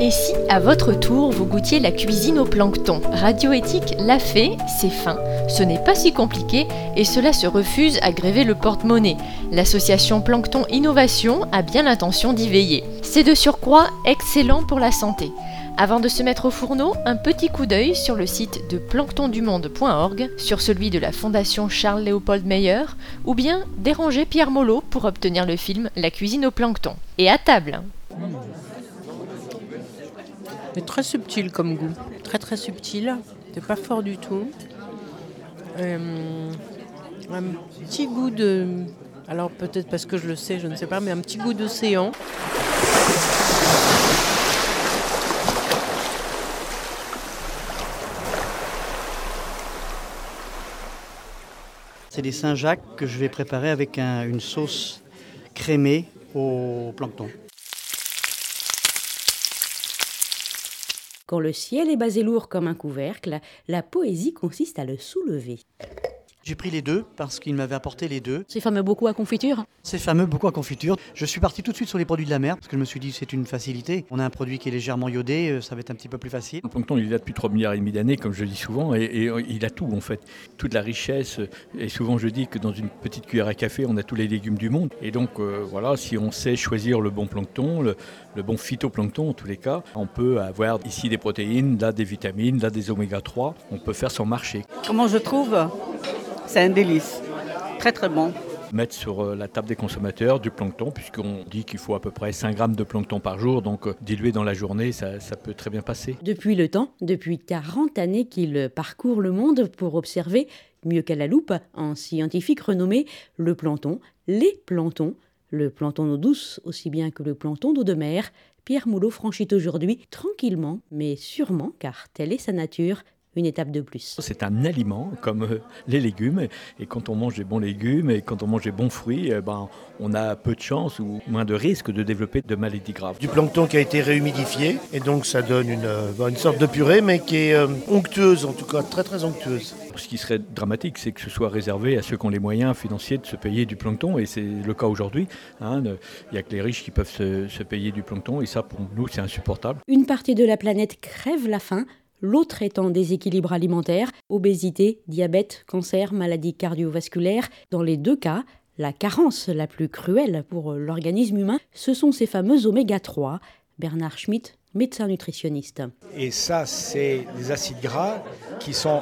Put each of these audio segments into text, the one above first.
Et si, à votre tour, vous goûtiez la cuisine au plancton ? Radioéthique l'a fait, c'est fin, ce n'est pas si compliqué et cela se refuse à gréver le porte-monnaie. L'association Plancton Innovation a bien l'intention d'y veiller. C'est de surcroît excellent pour la santé. Avant de se mettre au fourneau, un petit coup d'œil sur le site de planctondumonde.org, sur celui de la Fondation Charles-Léopold Meyer, ou bien déranger Pierre Molot pour obtenir le film La cuisine au plancton. Et à table. C'est très subtil comme goût, très très subtil, c'est pas fort du tout. Un petit goût de... Alors peut-être parce que je le sais, je ne sais pas, mais un petit goût d'océan. C'est des Saint-Jacques que je vais préparer avec une sauce crémée au plancton. Quand le ciel est basé lourd comme un couvercle, la poésie consiste à le soulever. J'ai pris les deux parce qu'il m'avait apporté les deux. Ces fameux beaucoup à confiture ? Ces fameux beaucoup à confiture. Je suis parti tout de suite sur les produits de la mer parce que je me suis dit c'est une facilité. On a un produit qui est légèrement iodé, ça va être un petit peu plus facile. Le plancton, il est là depuis 3,5 milliards d'années, comme je le dis souvent, et il a tout en fait. Toute la richesse, et souvent je dis que dans une petite cuillère à café, on a tous les légumes du monde. Et donc voilà, si on sait choisir le bon plancton, le bon phytoplancton en tous les cas, on peut avoir ici des protéines, là des vitamines, là des oméga 3, on peut faire son marché. Comment je trouve ? C'est un délice, très très bon. Mettre sur la table des consommateurs du plancton, puisqu'on dit qu'il faut à peu près 5 grammes de plancton par jour, donc dilué dans la journée, ça peut très bien passer. Depuis le temps, depuis 40 années qu'il parcourt le monde pour observer, mieux qu'à la loupe, un scientifique renommé, le plancton, les planctons, le plancton d'eau douce aussi bien que le plancton d'eau de mer, Pierre Molot franchit aujourd'hui, tranquillement, mais sûrement, car telle est sa nature, une étape de plus. C'est un aliment comme les légumes, et quand on mange des bons légumes et quand on mange des bons fruits, on a peu de chance ou moins de risque de développer de maladies graves. Du plancton qui a été réhumidifié, et donc ça donne une sorte de purée, mais qui est onctueuse, en tout cas très très onctueuse. Ce qui serait dramatique, c'est que ce soit réservé à ceux qui ont les moyens financiers de se payer du plancton, et c'est le cas aujourd'hui. Il n'y a que les riches qui peuvent se payer du plancton, et ça pour nous c'est insupportable. Une partie de la planète crève la faim. L'autre est en déséquilibre alimentaire, obésité, diabète, cancer, maladies cardiovasculaires. Dans les deux cas, la carence la plus cruelle pour l'organisme humain, ce sont ces fameux oméga 3. Bernard Schmitt, médecin nutritionniste. Et ça, c'est des acides gras qui sont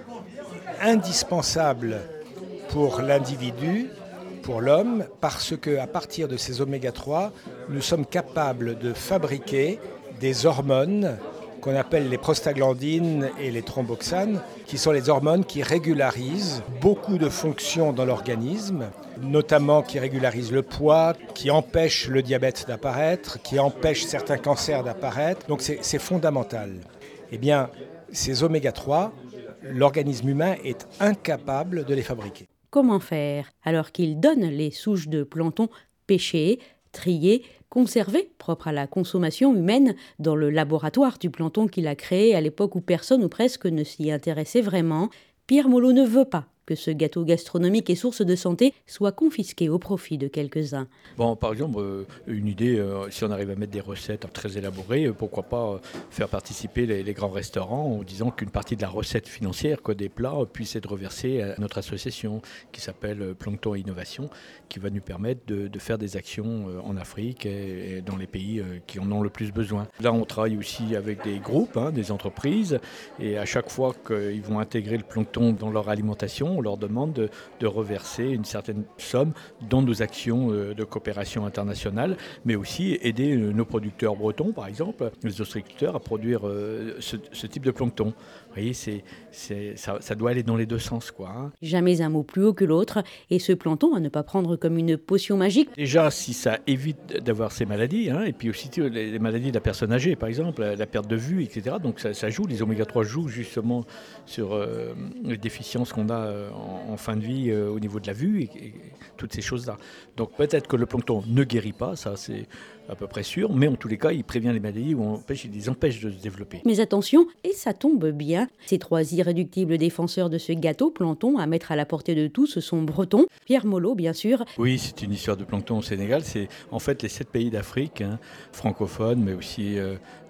indispensables pour l'individu, pour l'homme, parce qu'à partir de ces oméga 3, nous sommes capables de fabriquer des hormones qu'on appelle les prostaglandines et les thromboxanes, qui sont les hormones qui régularisent beaucoup de fonctions dans l'organisme, notamment qui régularisent le poids, qui empêchent le diabète d'apparaître, qui empêchent certains cancers d'apparaître. Donc c'est fondamental. Eh bien, ces oméga 3, l'organisme humain est incapable de les fabriquer. Comment faire alors qu'il donne les souches de plancton pêchées, triées, conservé, propre à la consommation humaine, dans le laboratoire du plancton qu'il a créé à l'époque où personne ou presque ne s'y intéressait vraiment, Pierre Molot ne veut pas que ce gâteau gastronomique et source de santé soit confisqué au profit de quelques-uns. Bon, par exemple, une idée, si on arrive à mettre des recettes très élaborées, pourquoi pas faire participer les grands restaurants en disant qu'une partie de la recette financière des plats puisse être reversée à notre association qui s'appelle Plancton Innovation, qui va nous permettre de faire des actions en Afrique et dans les pays qui en ont le plus besoin. Là, on travaille aussi avec des groupes, des entreprises, et à chaque fois qu'ils vont intégrer le plancton dans leur alimentation, on leur demande de reverser une certaine somme dans nos actions de coopération internationale, mais aussi aider nos producteurs bretons, par exemple, les ostréiculteurs, à produire ce type de plancton. Vous voyez, ça doit aller dans les deux sens, Jamais un mot plus haut que l'autre, et ce plancton à ne pas prendre comme une potion magique. Déjà, si ça évite d'avoir ces maladies, et puis aussi les maladies de la personne âgée, par exemple, la perte de vue, etc. Donc ça joue, les oméga 3 jouent justement sur les déficiences qu'on a en fin de vie au niveau de la vue et toutes ces choses-là. Donc peut-être que le plancton ne guérit pas, ça c'est à peu près sûr, mais en tous les cas, il prévient les maladies ou il les empêche de se développer. Mais attention, et ça tombe bien, ces trois irréductibles défenseurs de ce gâteau plancton à mettre à la portée de tous sont bretons. Pierre Molot, bien sûr. Oui, c'est une histoire de plancton au Sénégal. C'est en fait les 7 pays d'Afrique, francophones, mais aussi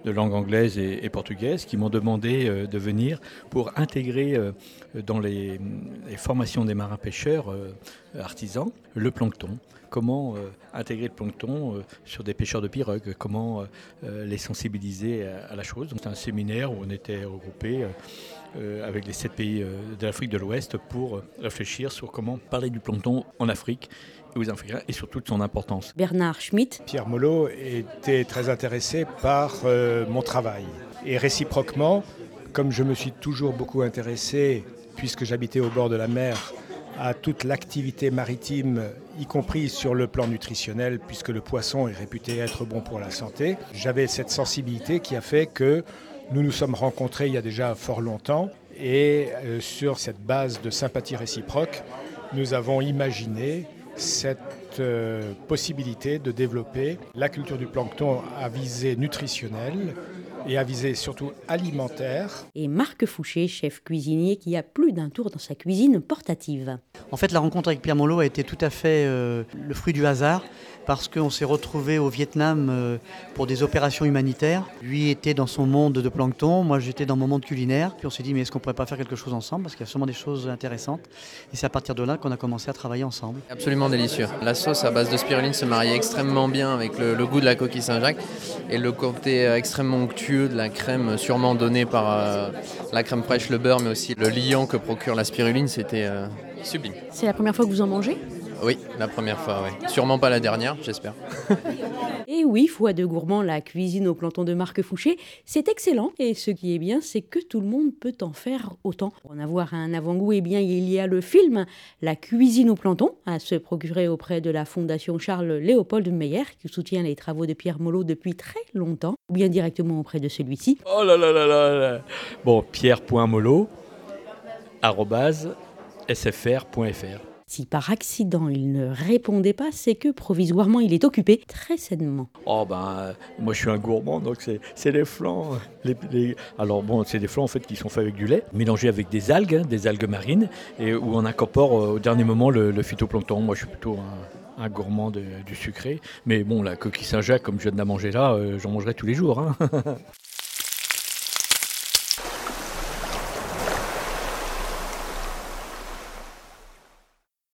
de langue anglaise et portugaise qui m'ont demandé de venir pour intégrer dans les formations des marins-pêcheurs artisans le plancton. Comment intégrer le plancton sur des pêcheurs de pirogues, comment les sensibiliser à la chose. C'est un séminaire où on était regroupés avec les 7 pays de l'Afrique de l'Ouest pour réfléchir sur comment parler du plancton en Afrique et aux Africains et surtout de son importance. Bernard Schmitt. Pierre Molot était très intéressé par mon travail. Et réciproquement, comme je me suis toujours beaucoup intéressé, puisque j'habitais au bord de la mer, à toute l'activité maritime, y compris sur le plan nutritionnel, puisque le poisson est réputé être bon pour la santé. J'avais cette sensibilité qui a fait que nous nous sommes rencontrés il y a déjà fort longtemps et sur cette base de sympathie réciproque, nous avons imaginé cette possibilité de développer la culture du plancton à visée nutritionnelle et à visée surtout alimentaire. Et Marc Fouché, chef cuisinier qui a plus d'un tour dans sa cuisine portative. En fait, la rencontre avec Pierre Molot a été tout à fait le fruit du hasard parce qu'on s'est retrouvés au Vietnam pour des opérations humanitaires. Lui était dans son monde de plancton, moi j'étais dans mon monde culinaire. Puis on s'est dit, mais est-ce qu'on ne pourrait pas faire quelque chose ensemble parce qu'il y a sûrement des choses intéressantes. Et c'est à partir de là qu'on a commencé à travailler ensemble. Absolument délicieux. La sauce à base de spiruline se mariait extrêmement bien avec le goût de la coquille Saint-Jacques et le côté extrêmement onctueux de la crème sûrement donnée par la crème fraîche, le beurre, mais aussi le liant que procure la spiruline, c'était sublime. C'est la première fois que vous en mangez ? Oui, la première fois, oui. Sûrement pas la dernière, j'espère. Et oui, foi de gourmand, la cuisine au plancton de Marc Fouché, c'est excellent. Et ce qui est bien, c'est que tout le monde peut en faire autant. Pour en avoir un avant-goût, eh bien, il y a le film La cuisine au plancton, à se procurer auprès de la Fondation Charles-Léopold Meyer, qui soutient les travaux de Pierre Molot depuis très longtemps, ou bien directement auprès de celui-ci. Oh là là là là. Bon, pierre.molot@sfr.fr. Si par accident il ne répondait pas, c'est que provisoirement il est occupé très sainement. Oh ben, moi je suis un gourmand, donc c'est les flancs. Alors bon, c'est des flancs en fait qui sont faits avec du lait, mélangés avec des algues marines, et où on incorpore au dernier moment le phytoplancton. Moi je suis plutôt un gourmand du sucré, mais bon, la coquille Saint-Jacques, comme je viens de la manger là, j'en mangerai tous les jours. Hein.